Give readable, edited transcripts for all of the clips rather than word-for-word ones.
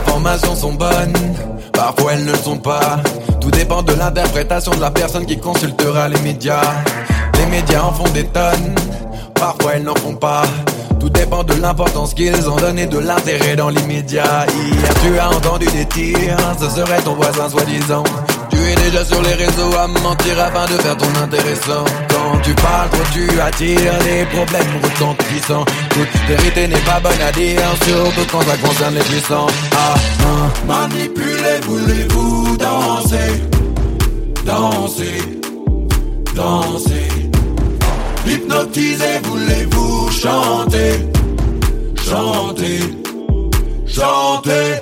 informations sont bonnes, parfois elles ne le sont pas. Tout dépend de l'interprétation de la personne qui consultera les médias. Les médias en font des tonnes, parfois elles n'en font pas. Tout dépend de l'importance qu'ils ont donné, de l'intérêt dans l'immédiat. Hier tu as entendu des tirs, ce serait ton voisin soi-disant. Tu es déjà sur les réseaux à mentir afin de faire ton intéressant. Quand tu parles trop tu attires les problèmes retentissants. Toute vérité n'est pas bonne à dire, surtout quand ça concerne les puissants. Manipulez, voulez-vous danser, danser, danser. Hypnotisez, voulez-vous chanter, chanter, chanter.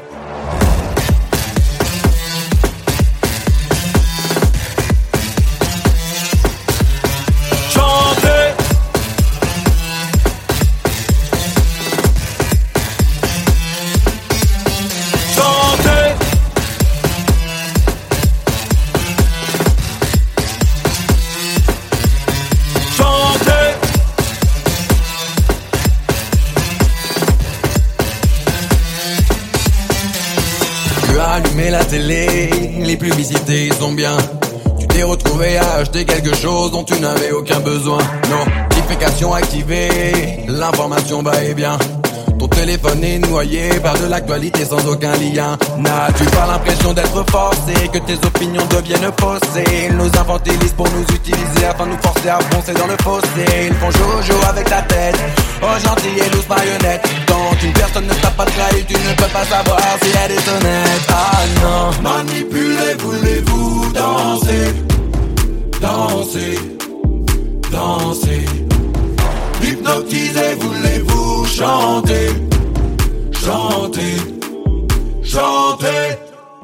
Allumer la télé, les publicités sont bien. Tu t'es retrouvé à acheter quelque chose dont tu n'avais aucun besoin. Notification activée, l'information va et bien. Ton téléphone est noyé par de l'actualité sans aucun lien. N'as-tu pas l'impression d'être forcé, que tes opinions deviennent faussées? Ils nous infantilisent pour nous utiliser afin de nous forcer à foncer dans le fossé. Ils font jojo avec ta tête, oh gentille et douce marionnette. Quand une personne ne t'a pas trahi, tu ne peux pas savoir si elle est honnête. Ah non. Manipulez, voulez-vous danser, danser, danser. Hypnotisez, voulez-vous chanter, chanter, chanter.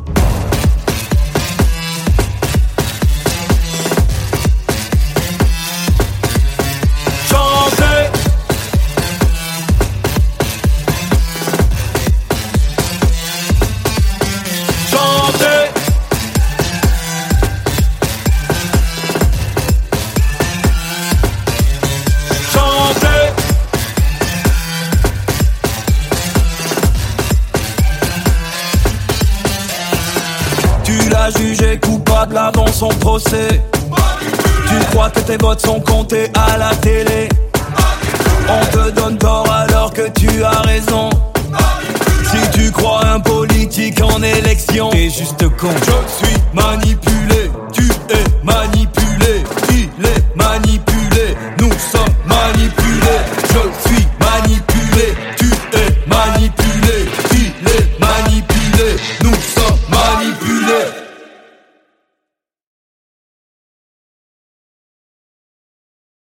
Jugé coupable avant son procès. Tu crois que tes votes sont comptés à la télé. On te donne tort alors que tu as raison. Si tu crois un politique en élection, t'es juste con. Je suis manipulé, tu es manipulé.